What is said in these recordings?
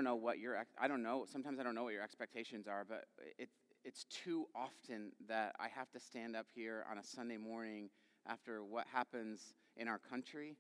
don't know what sometimes I don't know what your expectations are, but it's too often that I have to stand up here on a Sunday morning after what happens in our country.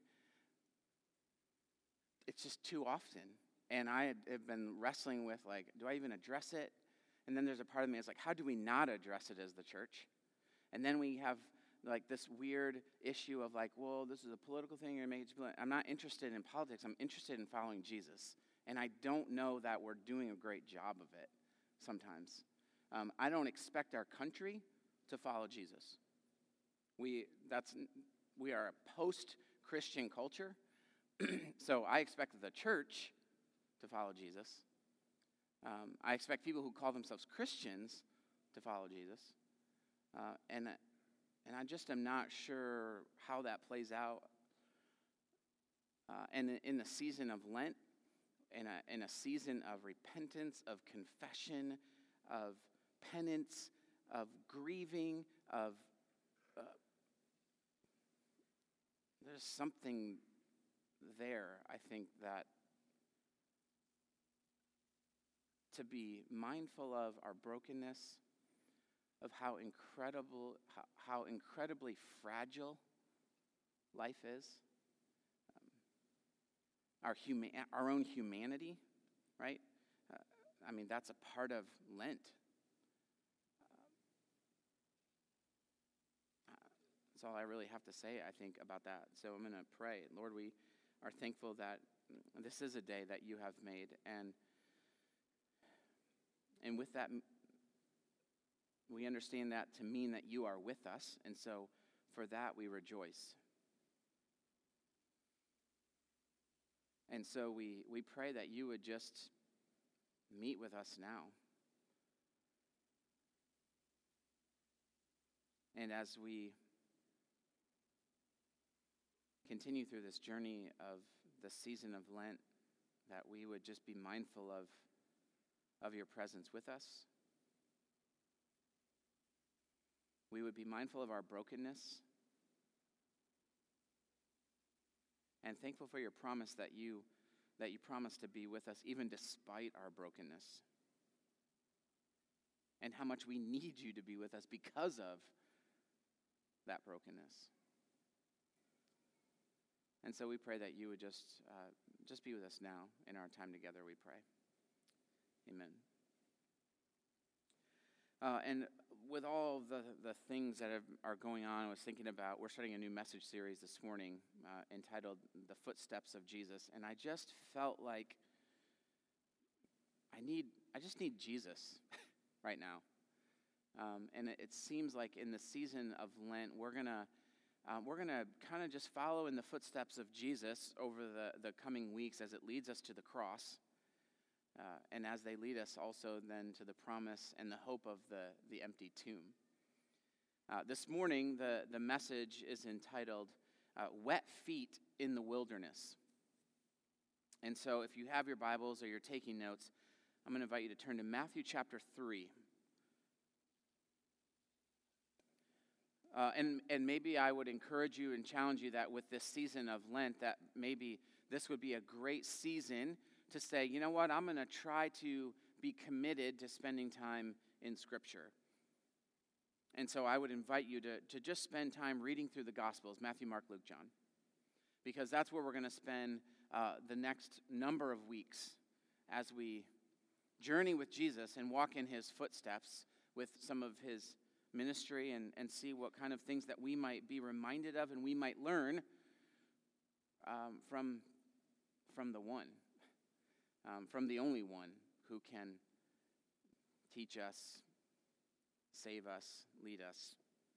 It's just too often. And I have been wrestling with, do I even address it? And then there's a part of me that's like, how do we not address it as the church? And then we have this weird issue of well, this is a political thing. I'm not interested in politics. I'm interested in following Jesus. And I don't know that we're doing a great job of it sometimes. I don't expect our country to follow Jesus. We are a post-Christian culture. So I expect the church to follow Jesus. I expect people who call themselves Christians to follow Jesus. And I just am not sure how that plays out. And in the season of Lent, in a season of repentance, of confession, of penance, of grieving, there's something there, I think, that to be mindful of our brokenness, of how incredibly fragile life is, our own humanity, right? That's a part of Lent. That's all I really have to say, I think, about that. So I'm going to pray. Lord, we are thankful that this is a day that you have made, and with that, we understand that to mean that you are with us, and so for that we rejoice. And so we pray that you would just meet with us now. And as we continue through this journey of the season of Lent, that we would just be mindful of your presence with us. We would be mindful of our brokenness and thankful for your promise that you promise to be with us even despite our brokenness, and how much we need you to be with us because of that brokenness. And so we pray that you would just be with us now in our time together, we pray. Amen. And with all the things that are going on, I was thinking about, we're starting a new message series this morning entitled The Footsteps of Jesus. And I just felt like I just need Jesus right now. And it seems like in the season of Lent, we're gonna kind of just follow in the footsteps of Jesus over the coming weeks as it leads us to the cross. And as they lead us also then to the promise and the hope of the empty tomb. This morning, the message is entitled, Wet Feet in the Wilderness. And so if you have your Bibles or you're taking notes, I'm going to invite you to turn to Matthew chapter 3. And maybe I would encourage you and challenge you that with this season of Lent, that maybe this would be a great season to say, you know what, I'm going to try to be committed to spending time in Scripture. And so I would invite you to just spend time reading through the Gospels, Matthew, Mark, Luke, John, because that's where we're going to spend the next number of weeks as we journey with Jesus and walk in his footsteps with some of his ministry and see what kind of things that we might be reminded of and we might learn from the one. From the only one who can teach us, save us, lead us.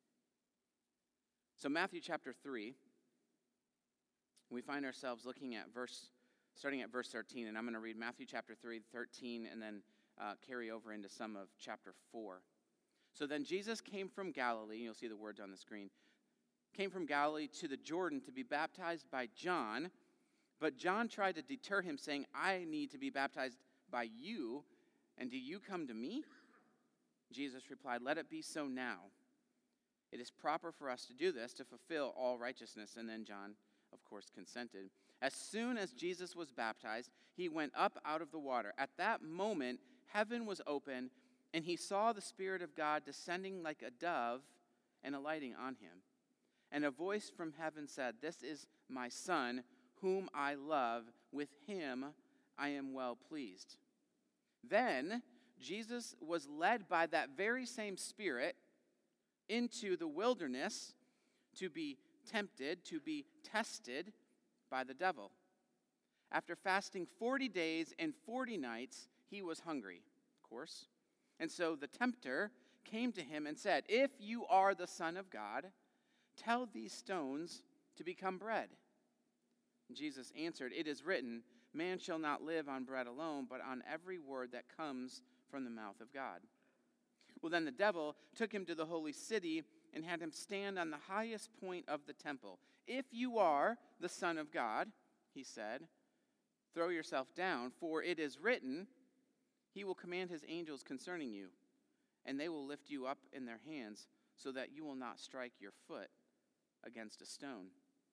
So Matthew chapter 3, we find ourselves looking at starting at verse 13, and I'm going to read Matthew chapter 3, 13, and then carry over into some of chapter 4. So then Jesus came from Galilee, you'll see the words on the screen, came from Galilee to the Jordan to be baptized by John. But John tried to deter him, saying, I need to be baptized by you, and do you come to me? Jesus replied, let it be so now. It is proper for us to do this to fulfill all righteousness. And then John, of course, consented. As soon as Jesus was baptized, he went up out of the water. At that moment, heaven was open, and he saw the Spirit of God descending like a dove and alighting on him. And a voice from heaven said, "This is my Son, whom I love. With him I am well pleased." Then Jesus was led by that very same Spirit into the wilderness to be tempted, to be tested by the devil. After fasting 40 days and 40 nights, he was hungry, of course. And so the tempter came to him and said, "If you are the Son of God, tell these stones to become bread." And Jesus answered, "It is written, man shall not live on bread alone, but on every word that comes from the mouth of God." Well, then the devil took him to the holy city and had him stand on the highest point of the temple. "If you are the Son of God," he said, "throw yourself down, for it is written, he will command his angels concerning you, and they will lift you up in their hands so that you will not strike your foot against a stone."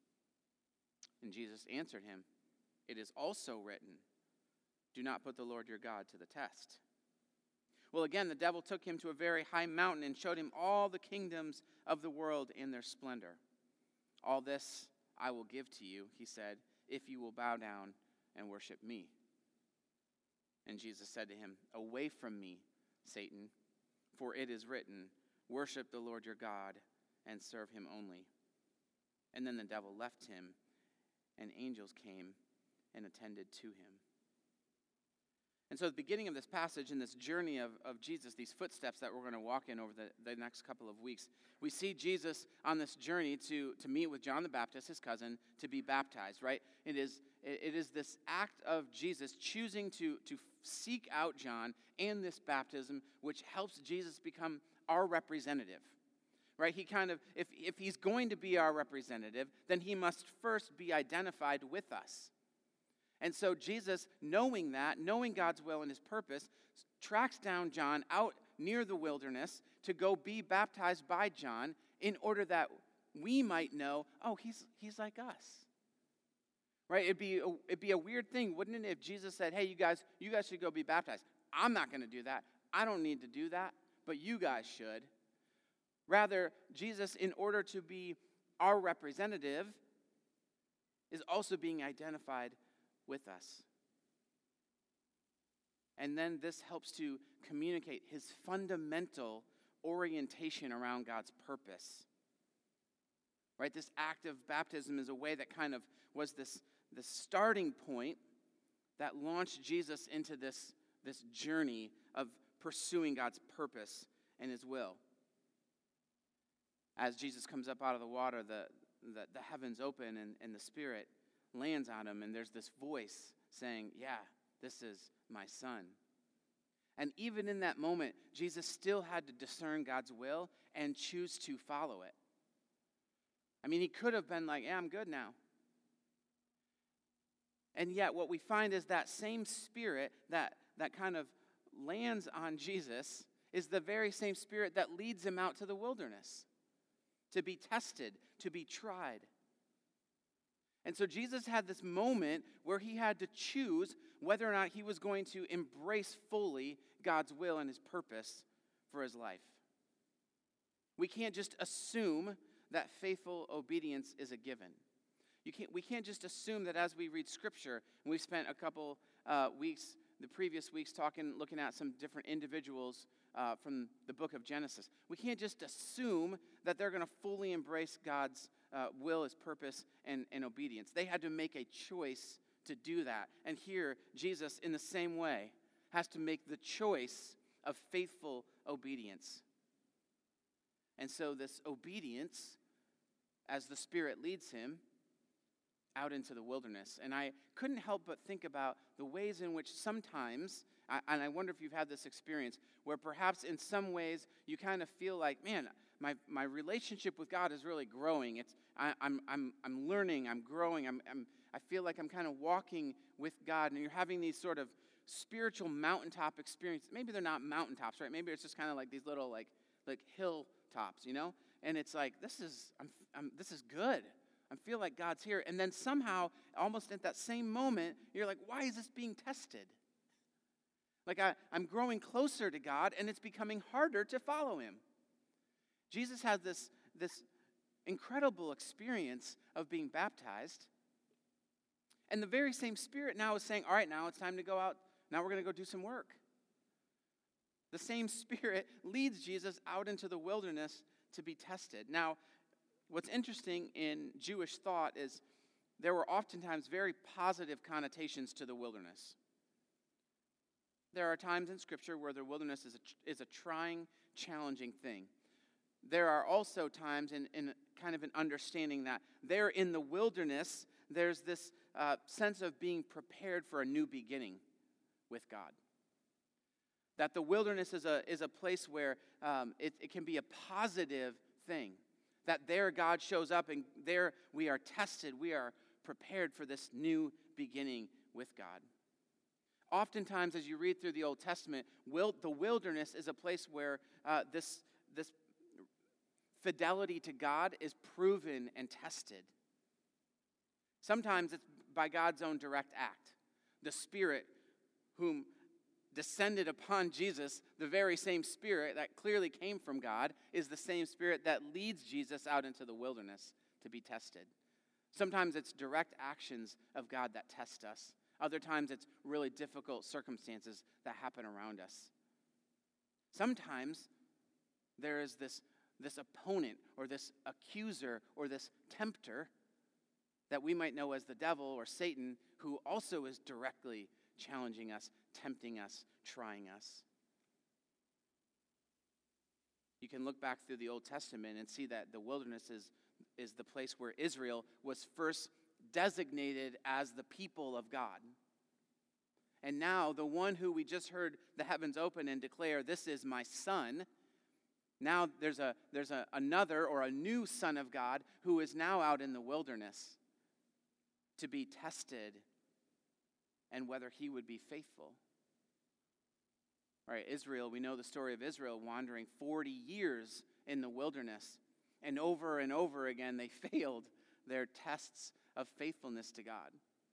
And Jesus answered him, "It is also written, do not put the Lord your God to the test." Well, again, the devil took him to a very high mountain and showed him all the kingdoms of the world in their splendor. "All this I will give to you," he said, "if you will bow down and worship me." And Jesus said to him, "Away from me, Satan, for it is written, worship the Lord your God and serve him only." And then the devil left him, and angels came and attended to him. And so at the beginning of this passage and this journey of Jesus, these footsteps that we're going to walk in over the next couple of weeks, we see Jesus on this journey to meet with John the Baptist, his cousin, to be baptized, right? It is this act of Jesus choosing to seek out John and this baptism, which helps Jesus become our representative, right? He kind of, if he's going to be our representative, then he must first be identified with us. And so Jesus, knowing God's will and his purpose, tracks down John out near the wilderness to go be baptized by John in order that we might know, oh, he's like us. Right? It'd be a weird thing, wouldn't it, if Jesus said, "Hey, you guys should go be baptized." I'm not going to do that. I don't need to do that, but you guys should. Rather, Jesus, in order to be our representative, is also being identified with us. And then this helps to communicate his fundamental orientation around God's purpose. Right? This act of baptism is a way that kind of was the starting point that launched Jesus into this journey of pursuing God's purpose and his will. As Jesus comes up out of the water, the heavens open and the Spirit lands on him, and there's this voice saying, "Yeah, this is my Son." And even in that moment, Jesus still had to discern God's will and choose to follow it. I mean, he could have been like, "Yeah, I'm good now." And yet what we find is that same Spirit that kind of lands on Jesus is the very same Spirit that leads him out to the wilderness to be tested, to be tried. And so Jesus had this moment where he had to choose whether or not he was going to embrace fully God's will and his purpose for his life. We can't just assume that faithful obedience is a given. We can't just assume that as we read Scripture, and we've spent a couple weeks, the previous weeks, looking at some different individuals from the book of Genesis. We can't just assume that they're going to fully embrace God's will, his purpose, and obedience. They had to make a choice to do that. And here, Jesus, in the same way, has to make the choice of faithful obedience. And so this obedience, as the Spirit leads him out into the wilderness. And I couldn't help but think about the ways in which sometimes, and I wonder if you've had this experience, where perhaps in some ways you kind of feel like, man, my relationship with God is really growing. I'm learning, I'm growing, I feel like I'm kind of walking with God, and you're having these sort of spiritual mountaintop experiences. Maybe they're not mountaintops, right? Maybe it's just kind of like these little like hilltops, you know? And it's like, this is good. I feel like God's here. And then somehow, almost at that same moment, you're like, why is this being tested? Like I'm growing closer to God, and it's becoming harder to follow him. Jesus had this incredible experience of being baptized. And the very same Spirit now is saying, all right, now it's time to go out. Now we're going to go do some work. The same Spirit leads Jesus out into the wilderness to be tested. Now, what's interesting in Jewish thought is there were oftentimes very positive connotations to the wilderness. There are times in Scripture where the wilderness is a trying, challenging thing. There are also times in kind of an understanding that there in the wilderness, there's this sense of being prepared for a new beginning with God. That the wilderness is a place where it can be a positive thing. That there God shows up and there we are tested. We are prepared for this new beginning with God. Oftentimes, as you read through the Old Testament, the wilderness is a place where this fidelity to God is proven and tested. Sometimes it's by God's own direct act. The Spirit whom descended upon Jesus, the very same Spirit that clearly came from God, is the same Spirit that leads Jesus out into the wilderness to be tested. Sometimes it's direct actions of God that test us. Other times it's really difficult circumstances that happen around us. Sometimes there is this opponent or this accuser or this tempter that we might know as the devil or Satan, who also is directly challenging us, tempting us, trying us. You can look back through the Old Testament and see that the wilderness is the place where Israel was first designated as the people of God. And now the one who we just heard the heavens open and declare, "This is my son," now there's another or a new son of God who is now out in the wilderness to be tested and whether he would be faithful. All right, Israel, we know the story of Israel wandering 40 years in the wilderness. And over again, they failed their tests of faithfulness to God.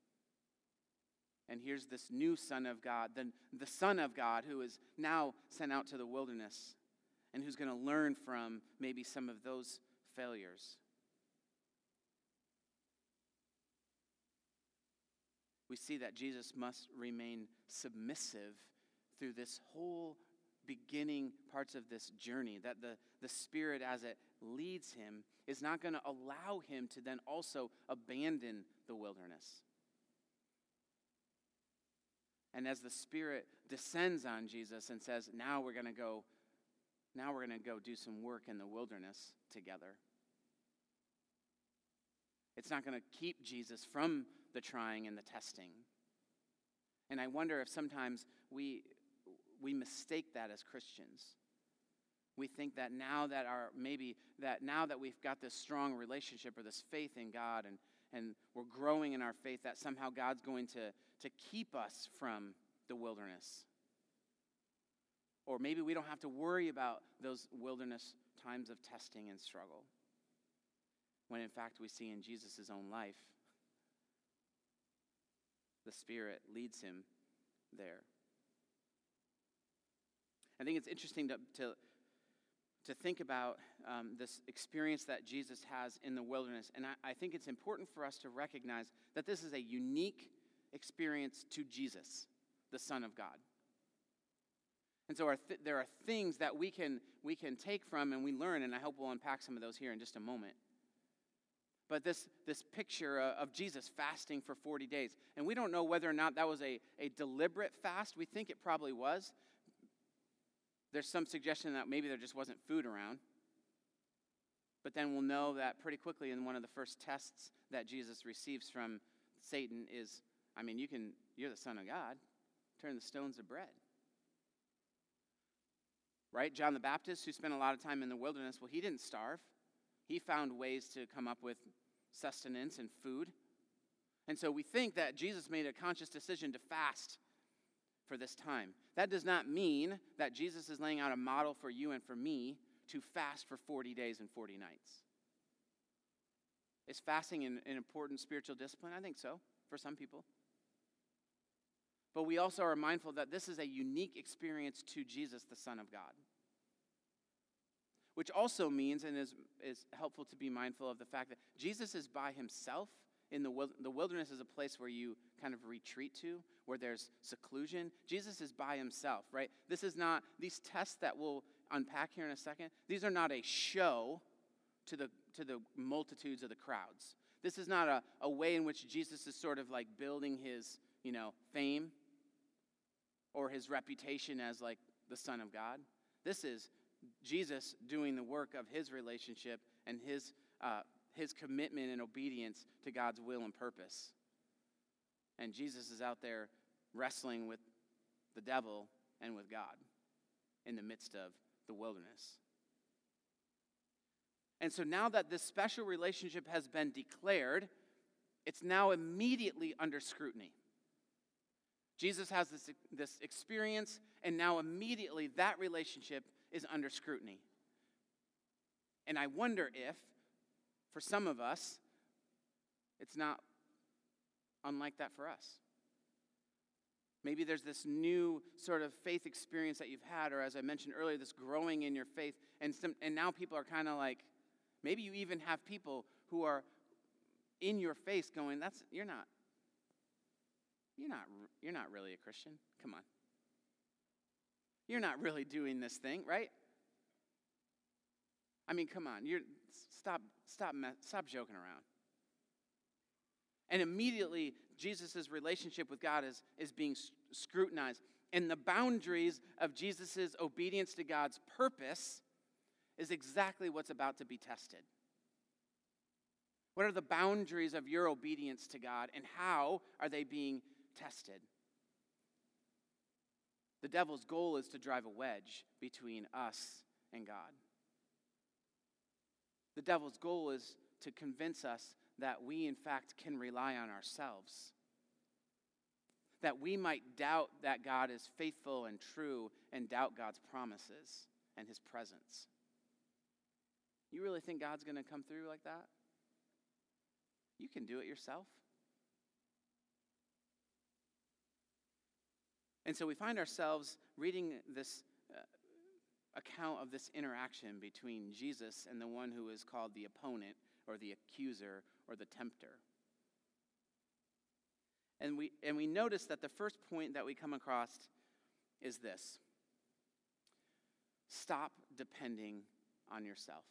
And here's this new Son of God, the Son of God, who is now sent out to the wilderness and who's going to learn from maybe some of those failures. We see that Jesus must remain submissive through this whole beginning parts of this journey, that the Spirit, as it leads him, is not going to allow him to then also abandon the wilderness. And as the Spirit descends on Jesus and says, now we're going to go do some work in the wilderness together. It's not going to keep Jesus from the trying and the testing. And I wonder if sometimes we mistake that as Christians. We think that now that we've got this strong relationship or this faith in God and we're growing in our faith, that somehow God's going to keep us from the wilderness. Or maybe we don't have to worry about those wilderness times of testing and struggle. When in fact we see in Jesus' own life, the Spirit leads him there. I think it's interesting to think about this experience that Jesus has in the wilderness. And I think it's important for us to recognize that this is a unique experience to Jesus, the Son of God. And so there are things that we can take from and we learn, and I hope we'll unpack some of those here in just a moment. But this picture of Jesus fasting for 40 days, and we don't know whether or not that was a deliberate fast. We think it probably was. There's some suggestion that maybe there just wasn't food around. But then we'll know that pretty quickly in one of the first tests that Jesus receives from Satan is, you're the Son of God. Turn the stones to bread. Right? John the Baptist, who spent a lot of time in the wilderness, well, he didn't starve. He found ways to come up with sustenance and food. And so we think that Jesus made a conscious decision to fast for this time. That does not mean that Jesus is laying out a model for you and for me to fast for 40 days and 40 nights. Is fasting an important spiritual discipline? I think so, for some people. But we also are mindful that this is a unique experience to Jesus, the Son of God. Which also means, and is helpful to be mindful of the fact that Jesus is by himself. In the wilderness is a place where you kind of retreat to, where there's seclusion. Jesus is by himself, right? This is not, these tests that we'll unpack here in a second, these are not a show to the multitudes of the crowds. This is not a way in which Jesus is sort of like building his, fame or his reputation as like the Son of God. This is Jesus doing the work of his relationship and his commitment and obedience to God's will and purpose. And Jesus is out there wrestling with the devil and with God in the midst of the wilderness. And so now that this special relationship has been declared, it's now immediately under scrutiny. Jesus has this experience, and now immediately that relationship is under scrutiny. And I wonder if, for some of us, it's not unlike that for us. Maybe there's this new sort of faith experience that you've had, or as I mentioned earlier, this growing in your faith, and now people are kind of like, maybe you even have people who are in your face going, you're not really a Christian. Come on. You're not really doing this thing, right? I mean, come on. Stop joking around. And immediately, Jesus' relationship with God is being scrutinized. And the boundaries of Jesus' obedience to God's purpose is exactly what's about to be tested. What are the boundaries of your obedience to God, and how are they being tested? The devil's goal is to drive a wedge between us and God. The devil's goal is to convince us that we, in fact, can rely on ourselves. That we might doubt that God is faithful and true and doubt God's promises and his presence. You really think God's going to come through like that? You can do it yourself. And so we find ourselves reading this account of this interaction between Jesus and the one who is called the opponent or the accuser or the tempter. And we notice that the first point that we come across is this: stop depending on yourself.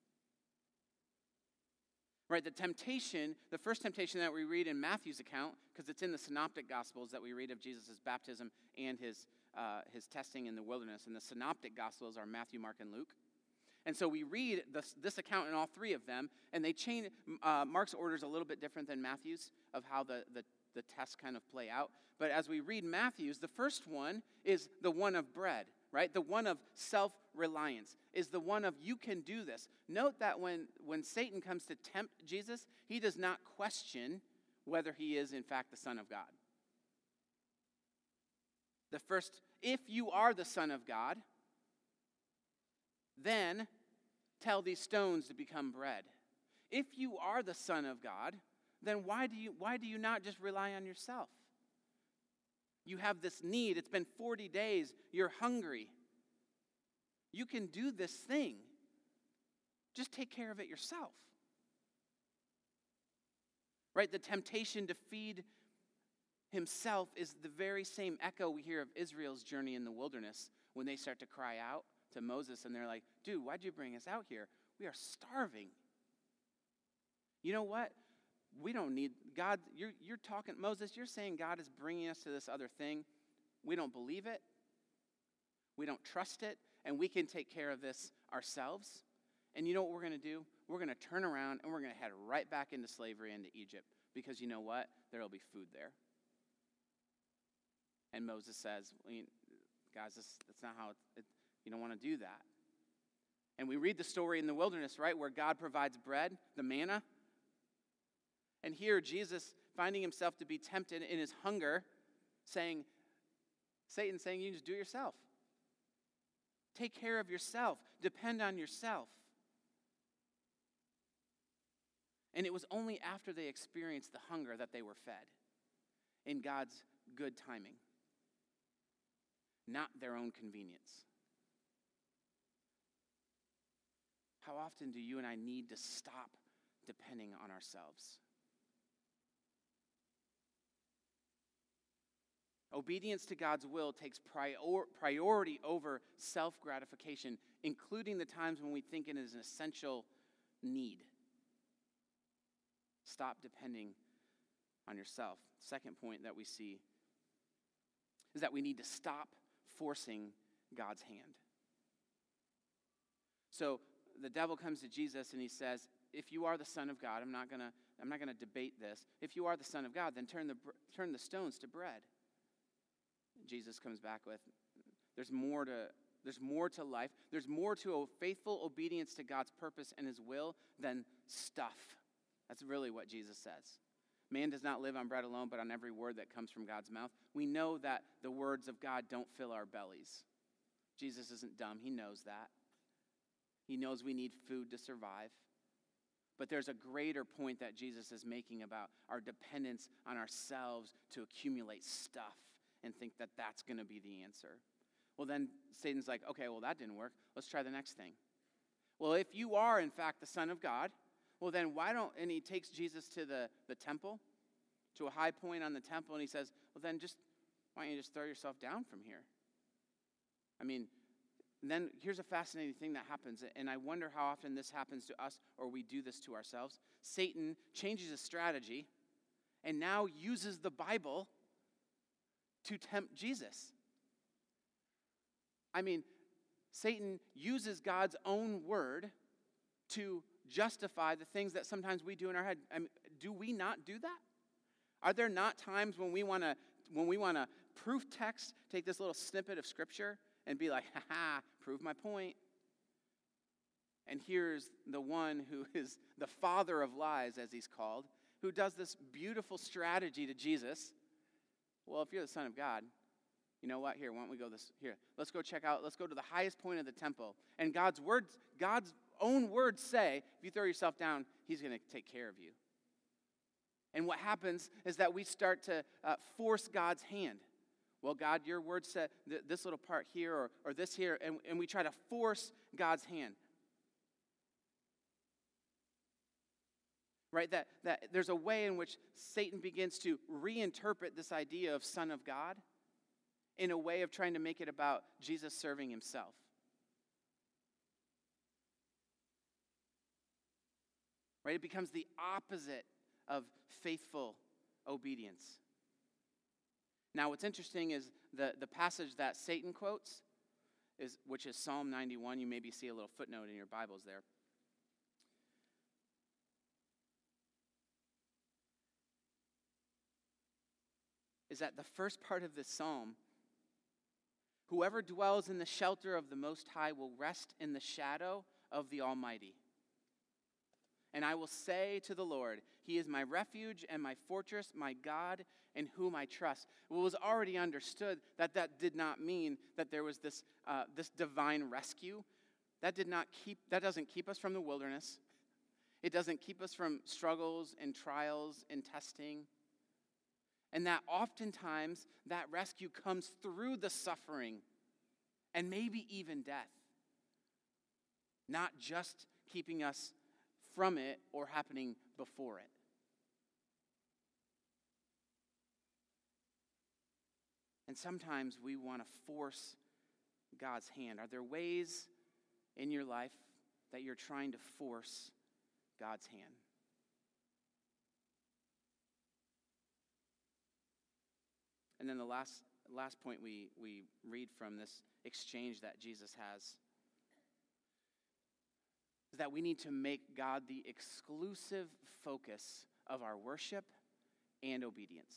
Right, the first temptation that we read in Matthew's account, because it's in the Synoptic Gospels that we read of Jesus' baptism and his testing in the wilderness. And the Synoptic Gospels are Matthew, Mark, and Luke. And so we read this account in all three of them, and they change. Mark's order is a little bit different than Matthew's of how the tests kind of play out. But as we read Matthew's, the first one is the one of bread, right? The one of self-reliance is the one of you can do this. Note that when Satan comes to tempt Jesus, he does not question whether he is in fact the Son of God. The first, if you are the Son of God, then tell these stones to become bread. If you are the Son of God, then why do you not just rely on yourself? You have this need. It's been 40 days. You're hungry. You can do this thing. Just take care of it yourself. Right? The temptation to feed himself is the very same echo we hear of Israel's journey in the wilderness when they start to cry out to Moses and they're like, dude, why'd you bring us out here? We are starving. You know what? We don't need God. You're talking, Moses, you're saying God is bringing us to this other thing. We don't believe it. We don't trust it. And we can take care of this ourselves. And you know what we're going to do? We're going to turn around and we're going to head right back into slavery into Egypt. Because you know what? There will be food there. And Moses says, guys, that's not how you don't want to do that. And we read the story in the wilderness, right, where God provides bread, the manna. And here, Jesus, finding himself to be tempted in his hunger, Satan saying, you just do it yourself. Take care of yourself. Depend on yourself. And it was only after they experienced the hunger that they were fed in God's good timing, not their own convenience. How often do you and I need to stop depending on ourselves? Obedience to God's will takes priority over self-gratification, including the times when we think it is an essential need. Stop depending on yourself. Second point that we see is that we need to stop forcing God's hand. So the devil comes to Jesus and he says, if you are the Son of God, I'm not gonna debate this. If you are the Son of God, then turn the stones to bread. Jesus comes back with, there's more to life. There's more to a faithful obedience to God's purpose and his will than stuff. That's really what Jesus says. Man does not live on bread alone, but on every word that comes from God's mouth. We know that the words of God don't fill our bellies. Jesus isn't dumb. He knows that. He knows we need food to survive. But there's a greater point that Jesus is making about our dependence on ourselves to accumulate stuff and think that that's going to be the answer. Well, then Satan's like, okay, well, that didn't work. Let's try the next thing. Well, if you are, in fact, the Son of God, well, then and he takes Jesus to the temple, to a high point on the temple, and he says, well, then why don't you just throw yourself down from here? I mean, then here's a fascinating thing that happens, and I wonder how often this happens to us or we do this to ourselves. Satan changes his strategy and now uses the Bible to tempt Jesus. I mean, Satan uses God's own word to justify the things that sometimes we do in our head. I mean, do we not do that? Are there not times when we want to proof text, take this little snippet of scripture and be like, ha, prove my point? And here's the one who is the father of lies, as he's called, who does this beautiful strategy to Jesus. Well, if you're the Son of God, you know what? Here, why don't we go let's go to the highest point of the temple. And God's own words say, if you throw yourself down, he's going to take care of you. And what happens is that we start to force God's hand. Well, God, your word said this little part here or this here, and we try to force God's hand. Right? That there's a way in which Satan begins to reinterpret this idea of Son of God in a way of trying to make it about Jesus serving himself. Right? It becomes the opposite of faithful obedience. Now, what's interesting is the passage that Satan quotes, which is Psalm 91. You maybe see a little footnote in your Bibles there. Is that the first part of this psalm, whoever dwells in the shelter of the Most High will rest in the shadow of the Almighty. And I will say to the Lord, he is my refuge and my fortress, my God in whom I trust. It was already understood that did not mean that there was this divine rescue. That doesn't keep us from the wilderness. It doesn't keep us from struggles and trials and testing. And that oftentimes that rescue comes through the suffering and maybe even death. Not just keeping us from it or happening before it. And sometimes we want to force God's hand. Are there ways in your life that you're trying to force God's hand? And then the last point we read from this exchange that Jesus has is that we need to make God the exclusive focus of our worship and obedience.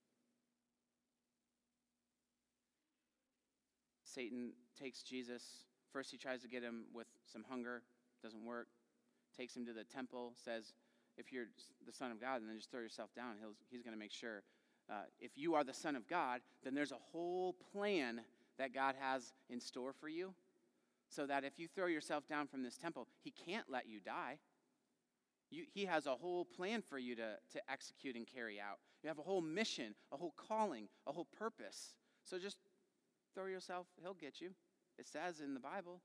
Satan takes Jesus. First he tries to get him with some hunger. Doesn't work. Takes him to the temple. Says, if you're the Son of God, then just throw yourself down. He's going to make sure. If you are the Son of God, then there's a whole plan that God has in store for you. So that if you throw yourself down from this temple, he can't let you die. He has a whole plan for you to execute and carry out. You have a whole mission, a whole calling, a whole purpose. So just throw yourself, he'll get you. It says in the Bible.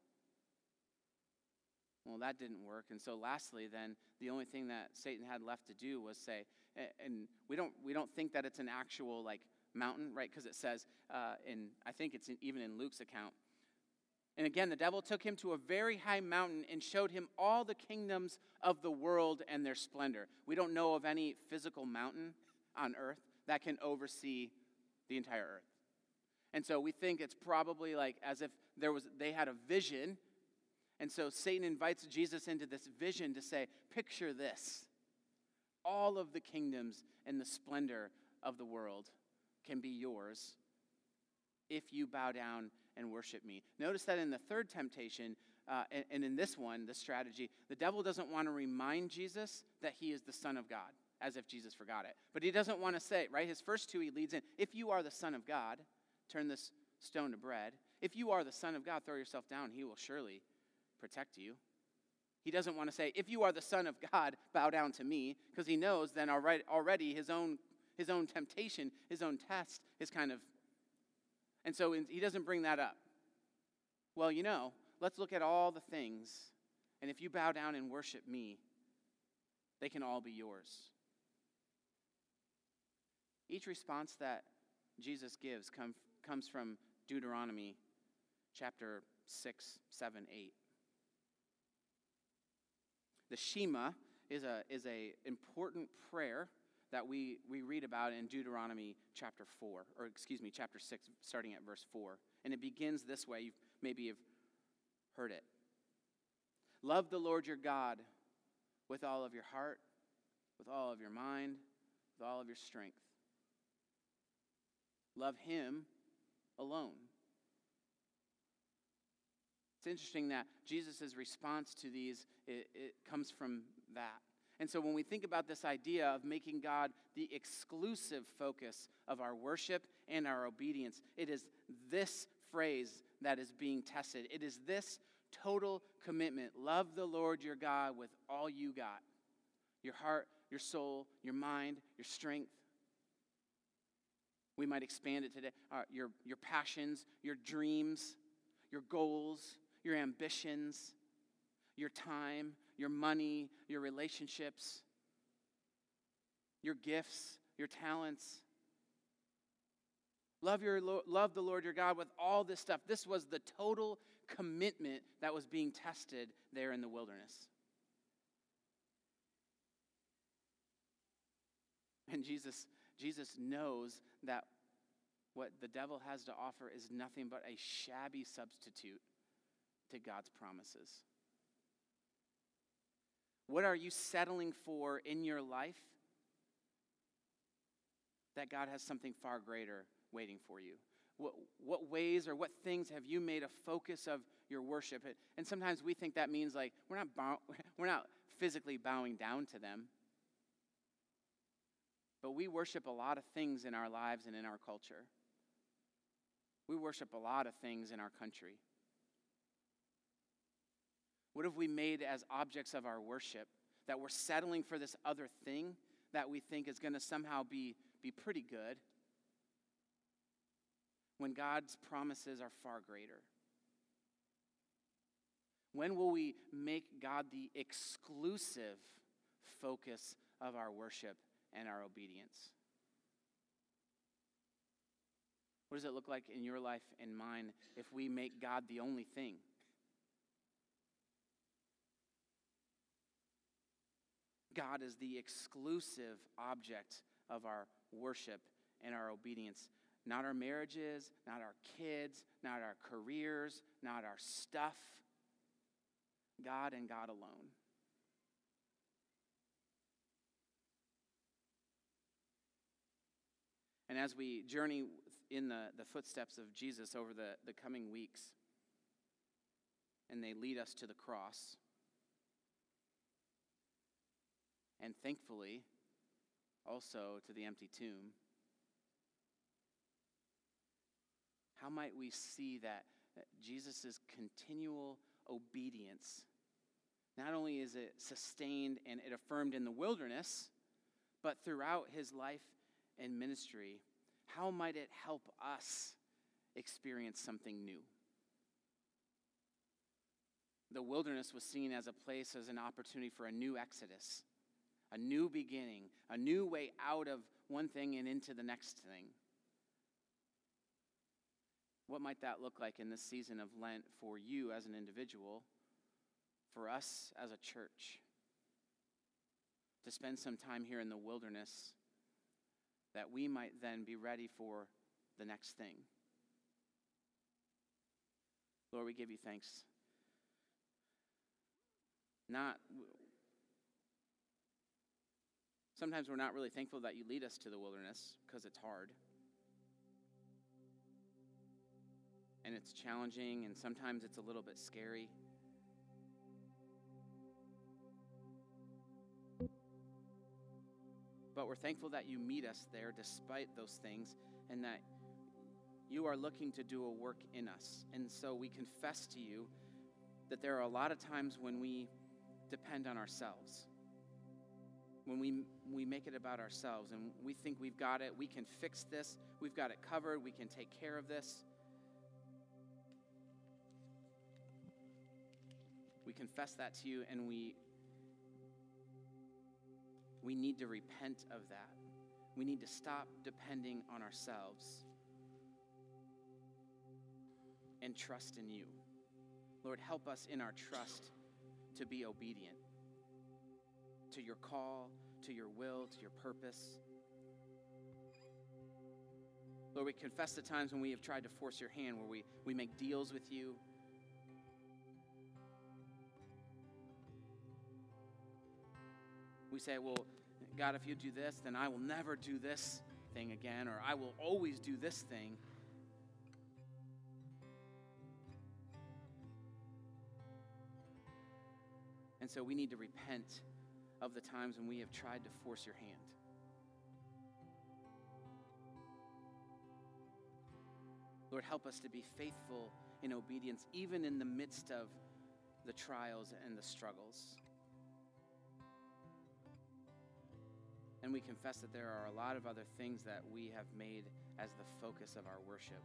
Well, that didn't work. And so lastly, then, the only thing that Satan had left to do was say, and we don't think that it's an actual, like, mountain, right? Because it says, I think it's even in Luke's account. And again, the devil took him to a very high mountain and showed him all the kingdoms of the world and their splendor. We don't know of any physical mountain on earth that can oversee the entire earth. And so we think it's probably like as if they had a vision. And so Satan invites Jesus into this vision to say, picture this. All of the kingdoms and the splendor of the world can be yours if you bow down and worship me. Notice that in the third temptation, and in this one, the strategy, the devil doesn't want to remind Jesus that he is the Son of God, as if Jesus forgot it. But he doesn't want to say, right? His first two, he leads in, if you are the Son of God, turn this stone to bread. If you are the Son of God, throw yourself down. He will surely protect you. He doesn't want to say, if you are the Son of God, bow down to me, because he knows then already his own temptation, his own test is kind of. And so he doesn't bring that up. Well, let's look at all the things, and if you bow down and worship me, they can all be yours. Each response that Jesus gives comes from Deuteronomy chapter 6, 7, 8. The Shema is a important prayer that we read about in Deuteronomy chapter 6, starting at verse 4. And it begins this way. You maybe have heard it. Love the Lord your God with all of your heart, with all of your mind, with all of your strength. Love him alone. It's interesting that Jesus' response to these, it comes from that. And so when we think about this idea of making God the exclusive focus of our worship and our obedience, it is this phrase that is being tested. It is this total commitment. Love the Lord your God with all you got. Your heart, your soul, your mind, your strength. We might expand it today. Your passions, your dreams, your goals, your ambitions, your time, your money, your relationships, your gifts, your talents. Love the Lord your God with all this stuff. This was the total commitment that was being tested there in the wilderness. And Jesus knows that what the devil has to offer is nothing but a shabby substitute to God's promises. What are you settling for in your life that God has something far greater waiting for you? What ways or what things have you made a focus of your worship? And sometimes we think that means like we're not physically bowing down to them. But we worship a lot of things in our lives and in our culture. We worship a lot of things in our country. What have we made as objects of our worship that we're settling for this other thing that we think is going to somehow be pretty good when God's promises are far greater? When will we make God the exclusive focus of our worship and our obedience? What does it look like in your life and mine if we make God the only thing? God is the exclusive object of our worship and our obedience. Not our marriages, not our kids, not our careers, not our stuff. God and God alone. And as we journey in the footsteps of Jesus over the coming weeks, and they lead us to the cross, and thankfully also to the empty tomb, how might we see that Jesus' continual obedience, not only is it sustained and it affirmed in the wilderness, but throughout his life and ministry, how might it help us experience something new? The wilderness was seen as a place, as an opportunity for a new exodus, a new beginning, a new way out of one thing and into the next thing. What might that look like in this season of Lent for you as an individual, for us as a church? To spend some time here in the wilderness that we might then be ready for the next thing. Lord, we give you thanks. Sometimes we're not really thankful that you lead us to the wilderness because it's hard. And it's challenging, and sometimes it's a little bit scary. But we're thankful that you meet us there despite those things, and that you are looking to do a work in us. And so we confess to you that there are a lot of times when we depend on ourselves, when we make it about ourselves, and we think we've got it, we can fix this, we've got it covered, we can take care of this. We confess that to you, and we need to repent of that. We need to stop depending on ourselves and trust in you. Lord, help us in our trust to be obedient to your call, to your will, to your purpose. Lord, we confess the times when we have tried to force your hand, where we make deals with you. We say, well, God, if you do this, then I will never do this thing again, or I will always do this thing. And so we need to repent of the times when we have tried to force your hand. Lord, help us to be faithful in obedience, even in the midst of the trials and the struggles. And we confess that there are a lot of other things that we have made as the focus of our worship.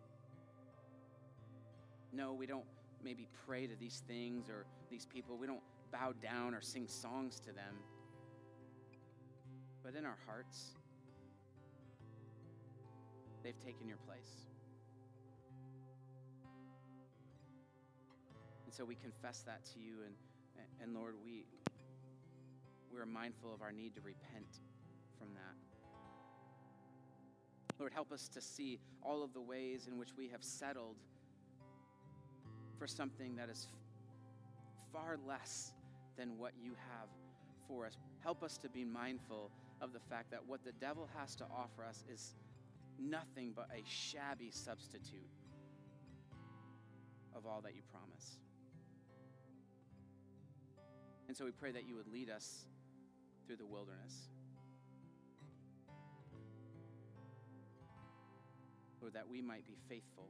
No, we don't maybe pray to these things or these people. We don't bow down or sing songs to them. But in our hearts, they've taken your place. And so we confess that to you, and Lord, we're mindful of our need to repent from that. Lord, help us to see all of the ways in which we have settled for something that is far less than what you have for us. Help us to be mindful of the fact that what the devil has to offer us is nothing but a shabby substitute of all that you promise. And so we pray that you would lead us through the wilderness. Lord, that we might be faithful,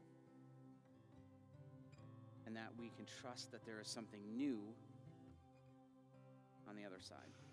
and that we can trust that there is something new on the other side.